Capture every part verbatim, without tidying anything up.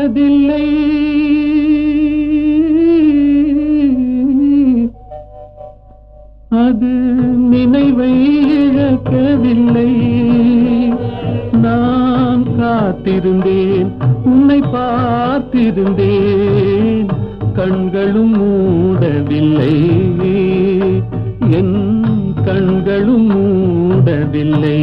மறப்பதில்லை, அது நினைவை இழக்கவில்லை. நான் காத்திருந்தேன், உன்னை பார்த்திருந்தேன், கண்களும் மூடவில்லை, என் கண்களும் மூடவில்லை.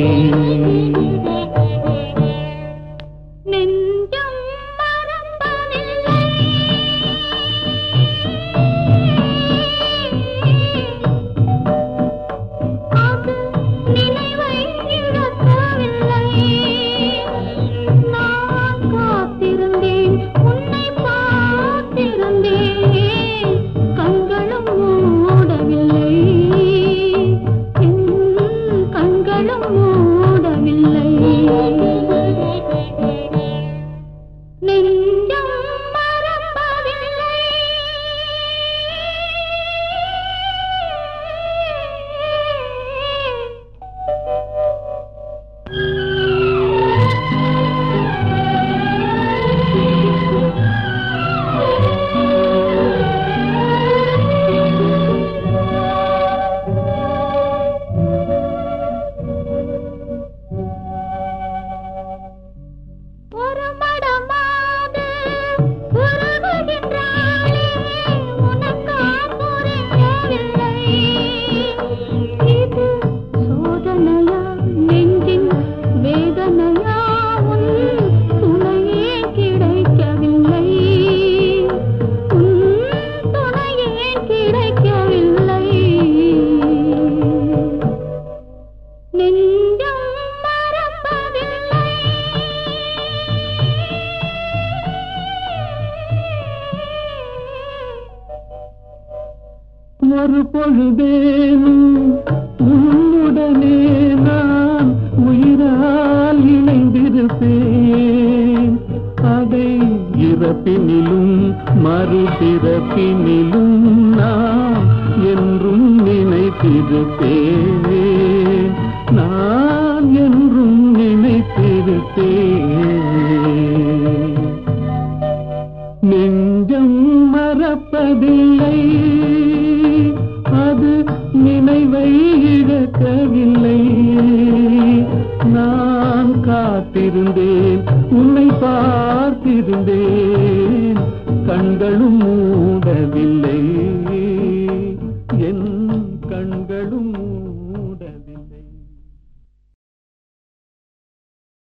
ஒரு பொழுதேனும் உன்னுடனே நான் உயிரால் இணைந்திருப்பேன். அதை இறப்பினிலும் மறுபிறப்பினிலும் நான் என்றும் நினைத்திருப்பேன், நான் என்றும் நினைத்திருப்பேன். நெஞ்சம் மறப்பதில்லை, அது நினைவை இழக்கவில்லை. நான் காத்திருந்தேன், உன்னை பார்த்திருந்தேன், கண்களும் மூடவில்லை.